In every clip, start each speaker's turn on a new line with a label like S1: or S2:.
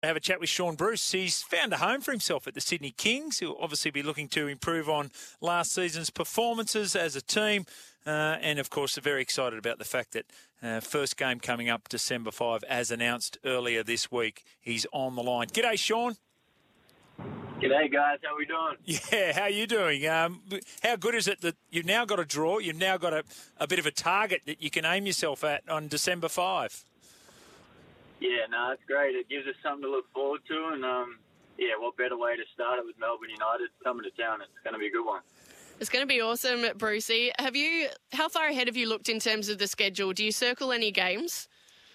S1: Have a chat with Shaun Bruce. He's found a home for himself at the Sydney Kings. He'll obviously be looking to improve on last season's performances as a team. And, of course, they're very excited about the fact that first game coming up December 5, as announced earlier this week. He's on the line. G'day, Shaun.
S2: G'day, guys. How we doing?
S1: Yeah, how are you doing? How good is it that you've now got a draw? You've now got a bit of a target that you can aim yourself at on December 5?
S2: Yeah, no, it's great. It gives us something to look forward to, and what better way to start it with Melbourne United coming to town? It's going to be a good one.
S3: It's going to be awesome, Brucey. How far ahead have you looked in terms of the schedule? Do you circle any games?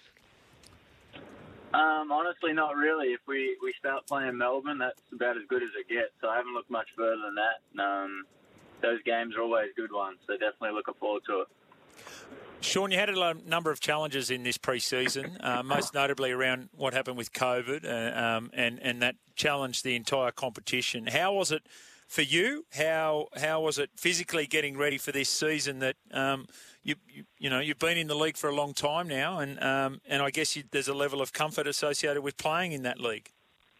S2: Honestly, not really. If we start playing Melbourne, that's about as good as it gets. So I haven't looked much further than that. Those games are always good ones, so definitely looking forward to it.
S1: Shaun, you had a number of challenges in this pre-season, most notably around what happened with COVID, and that challenged the entire competition. How was it for you? How was it physically getting ready for this season? That you've been in the league for a long time now, and I guess there's a level of comfort associated with playing in that league.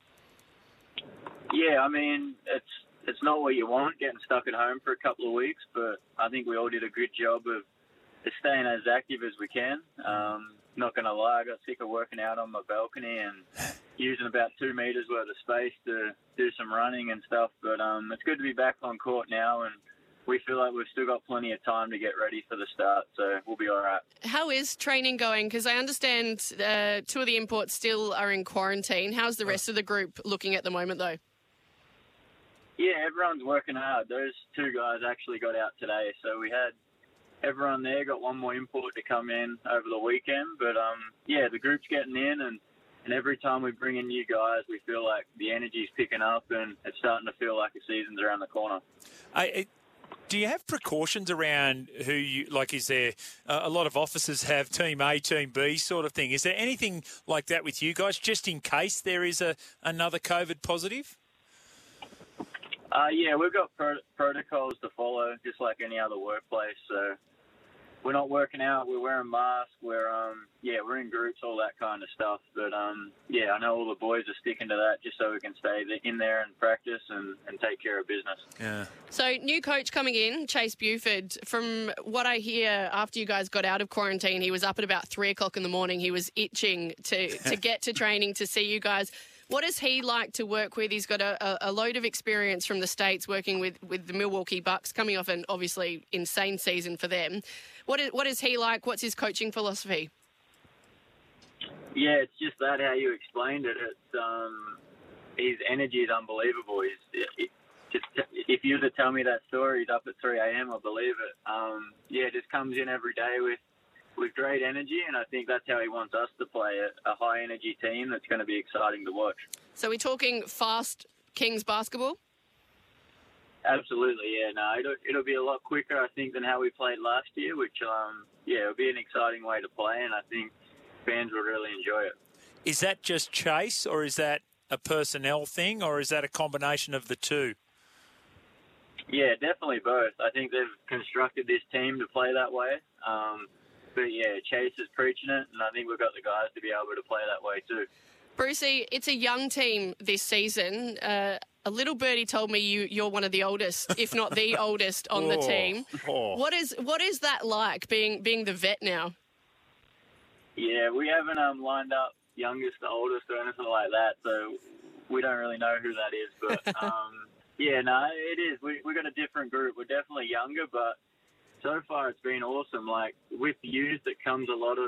S2: Yeah, I mean it's not what you want, getting stuck at home for a couple of weeks, but I think we all did a good job of staying as active as we can. Not going to lie, I got sick of working out on my balcony and using about 2 metres worth of space to do some running and stuff. But it's good to be back on court now, and we feel like we've still got plenty of time to get ready for the start, so we'll be all right. How
S3: is training going? Because I understand 2 of the imports still are in quarantine. How's the rest of the group looking at the moment, though?
S2: Yeah, everyone's working hard. Those 2 guys actually got out today, so we had everyone there, got 1 more import to come in over the weekend. But, the group's getting in, and every time we bring in new guys, we feel like the energy's picking up and it's starting to feel like the season's around the corner.
S1: Do you have precautions around who you, like, is there a lot of officers have Team A, Team B sort of thing? Is there anything like that with you guys, just in case there is another COVID positive?
S2: We've got protocols to follow, just like any other workplace. So we're not working out, we're wearing masks, we're in groups, all that kind of stuff. But, I know all the boys are sticking to that just so we can stay in there and practice and take care of business.
S1: Yeah.
S3: So, new coach coming in, Chase Buford. From what I hear, after you guys got out of quarantine, he was up at about 3 o'clock in the morning. He was itching to get to training to see you guys. What is he like to work with? He's got a load of experience from the States working with the Milwaukee Bucks, coming off an obviously insane season for them. What is he like? What's his coaching philosophy?
S2: Yeah, it's just that how you explained it. It's his energy is unbelievable. If you were to tell me that story, he's up at 3 a.m., I believe it. Just comes in every day with great energy, and I think that's how he wants us to play, a high-energy team that's going to be exciting to watch.
S3: So we're talking fast Kings basketball?
S2: Absolutely, yeah. No, it'll be a lot quicker, I think, than how we played last year, which, it'll be an exciting way to play, and I think fans will really enjoy it.
S1: Is that just Chase, or is that a personnel thing, or is that a combination of the two?
S2: Yeah, definitely both. I think they've constructed this team to play that way. But, Chase is preaching it, and I think we've got the guys to be able to play that way too.
S3: Brucey, it's a young team this season. A little birdie told me you're one of the oldest, if not the oldest, on the team. What is that like, being the vet now? Yeah, we haven't lined up youngest to oldest or anything like that, so we don't really know who that is. But, it is. We've got a different group. We're definitely younger, but so far it's been awesome. Like, with youth, it comes a lot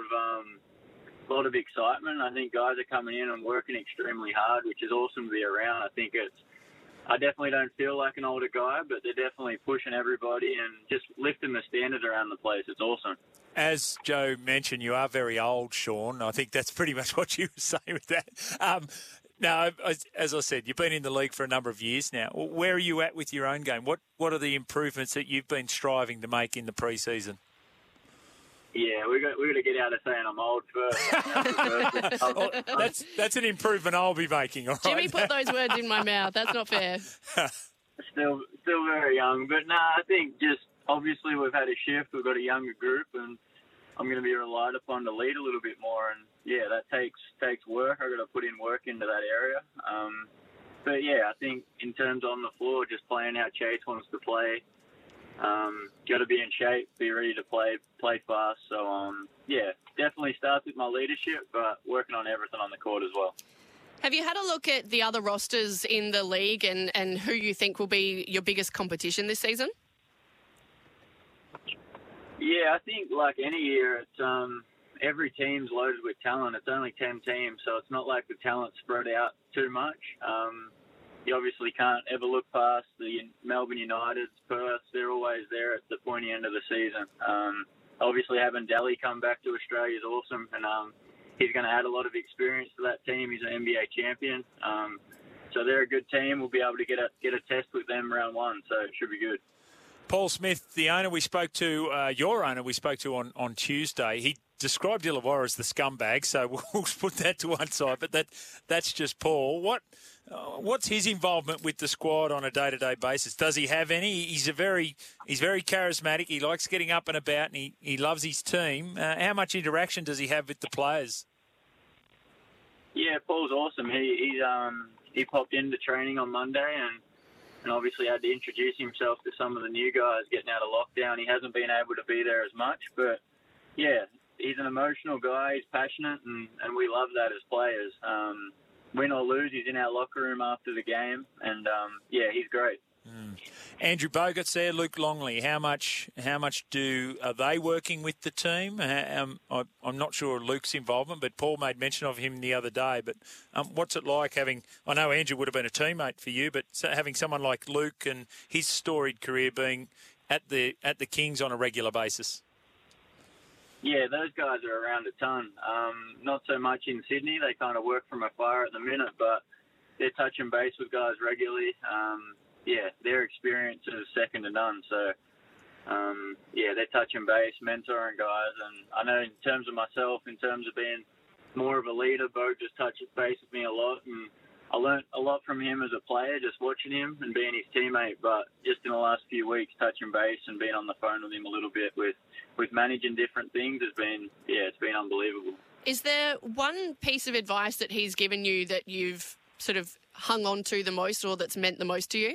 S3: of excitement. I think guys are coming in and working extremely hard, which is awesome to be around. I definitely don't feel like an older guy, but they're definitely pushing everybody and just lifting the standard around the place. It's awesome.
S1: As Joe mentioned, you are very old, Shaun. I think that's pretty much what you were saying with that. Now, as I said, you've been in the league for a number of years now. Where are you at with your own game? What are the improvements that you've been striving to make in the pre-season?
S2: Yeah, we got to get out of saying I'm old first.
S1: That's an improvement I'll be making. All right?
S3: Jimmy put those words in my mouth. That's not fair.
S2: Still very young, but I think just obviously we've had a shift. We've got a younger group, and I'm going to be relied upon to lead a little bit more. And that takes work. I've got to put in work into that area. But I think in terms on the floor, just playing how Chase wants to play, got to be in shape, be ready to play fast. So definitely starts with my leadership, but working on everything on the court as well.
S3: Have you had a look at the other rosters in the league and who you think will be your biggest competition this season?
S2: Yeah, I think like any year, it's every team's loaded with talent. It's only 10 teams, so it's not like the talent's spread out too much. You obviously can't ever look past the Melbourne United, Perth. They're always there at the pointy end of the season. Obviously, having Daly come back to Australia is awesome, and he's going to add a lot of experience to that team. He's an NBA champion, so they're a good team. We'll be able to get a test with them round one, so it should be good.
S1: Paul Smith, the owner we spoke to, your owner we spoke to on Tuesday, he described Illawarra as the scumbag, so we'll put that to one side. But that's just Paul. What's his involvement with the squad on a day-to-day basis? Does he have any? He's very charismatic. He likes getting up and about, and he loves his team. How much interaction does he have with the players?
S2: Yeah, Paul's awesome. He popped into training on Monday and obviously had to introduce himself to some of the new guys getting out of lockdown. He hasn't been able to be there as much, but he's an emotional guy. He's passionate, and we love that as players. Win or lose, he's in our locker room after the game, and he's great.
S1: Andrew Bogut's there, Luke Longley. How much are they working with the team? I'm not sure Luke's involvement, but Paul made mention of him the other day. But what's it like having? I know Andrew would have been a teammate for you, but having someone like Luke and his storied career being at the Kings on a regular basis.
S2: Yeah, those guys are around a ton. Not so much in Sydney. They kind of work from afar at the minute, but they're touching base with guys regularly. Their experience is second to none. So, they're touching base, mentoring guys. And I know in terms of myself, in terms of being more of a leader, Bo just touches base with me a lot. And I learnt a lot from him as a player, just watching him and being his teammate. But just in the last few weeks, touching base and being on the phone with him a little bit with managing different things has been, it's been unbelievable.
S3: Is there one piece of advice that he's given you that you've sort of hung on to the most or that's meant the most to you?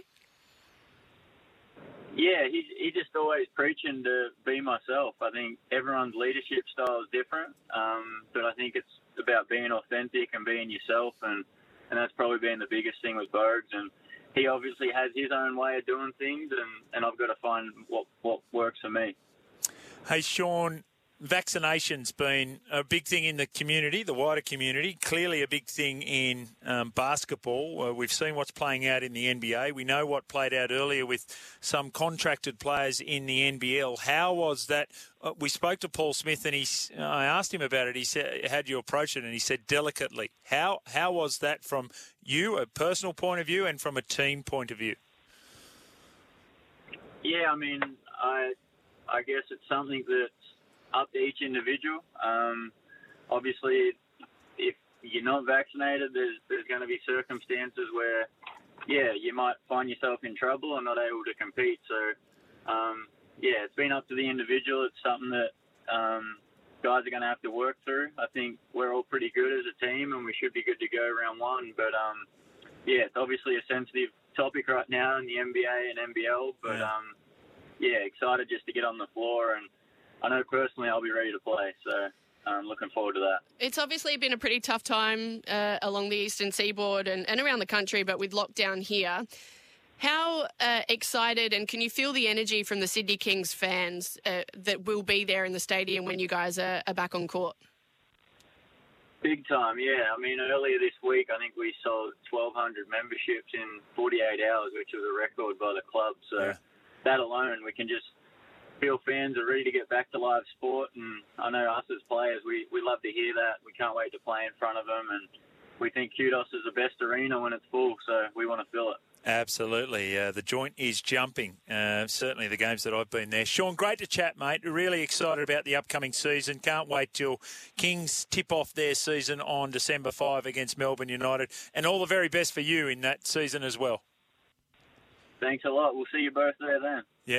S2: Yeah, he's just always preaching to be myself. I think everyone's leadership style is different, but I think it's about being authentic and being yourself, and that's probably been the biggest thing with Bogues. And he obviously has his own way of doing things, and I've got to find what works for me.
S1: Hey, Sean, vaccination's been a big thing in the community, the wider community, clearly a big thing in basketball. We've seen what's playing out in the NBA. We know what played out earlier with some contracted players in the NBL. How was that? We spoke to Paul Smith and I asked him about it. He said, "How'd you approach it?" And he said, "Delicately." How was that from you, a personal point of view, and from a team point of view?
S2: Yeah, I mean, I guess it's something that's up to each individual. Obviously, if you're not vaccinated, there's going to be circumstances where, you might find yourself in trouble or not able to compete. So, it's been up to the individual. It's something that guys are going to have to work through. I think we're all pretty good as a team, and we should be good to go round one. But, it's obviously a sensitive topic right now in the NBA and NBL. But, excited just to get on the floor, and I know personally I'll be ready to play, so I'm looking forward to that.
S3: It's obviously been a pretty tough time along the eastern seaboard and around the country, but with lockdown here. How excited, and can you feel the energy from the Sydney Kings fans that will be there in the stadium when you guys are back on court?
S2: Big time, yeah. I mean, earlier this week, I think we sold 1,200 memberships in 48 hours, which was a record by the club. So that alone, we can just feel fans are ready to get back to live sport. And I know us as players, we love to hear that. We can't wait to play in front of them. And we think Kudos is the best arena when it's full, so we want to fill it.
S1: Absolutely. The joint is jumping. Certainly the games that I've been there. Sean, great to chat, mate. Really excited about the upcoming season. Can't wait till Kings tip off their season on December 5 against Melbourne United. And all the very best for you in that season as well.
S2: Thanks a lot. We'll see you both there then.
S1: Yeah.